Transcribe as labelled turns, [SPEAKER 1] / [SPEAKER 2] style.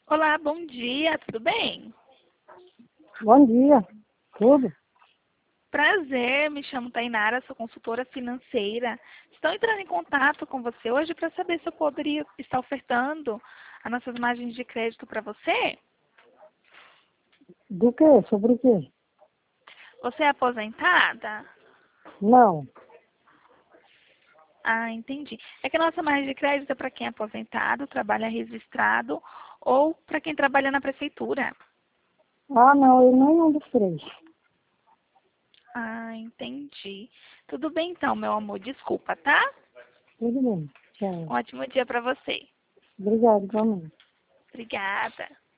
[SPEAKER 1] Olá, bom dia, tudo bem?
[SPEAKER 2] Bom dia, tudo?
[SPEAKER 1] Prazer, me chamo Tainara, sou consultora financeira. Estou entrando em contato com você hoje para saber se eu poderia estar ofertando as nossas margens de crédito para você.
[SPEAKER 2] Do quê? Sobre o quê?
[SPEAKER 1] Você é aposentada?
[SPEAKER 2] Não.
[SPEAKER 1] Ah, entendi. É que a nossa margem de crédito é para quem é aposentado, trabalha registrado ou para quem trabalha na prefeitura.
[SPEAKER 2] Ah, não, eu nenhum dos três.
[SPEAKER 1] Ah, entendi. Tudo bem então, meu amor, desculpa, tá?
[SPEAKER 2] Tudo bem.
[SPEAKER 1] Um
[SPEAKER 2] Tchau.
[SPEAKER 1] ótimo dia para você.
[SPEAKER 2] Obrigado, igualmente.
[SPEAKER 1] Obrigada.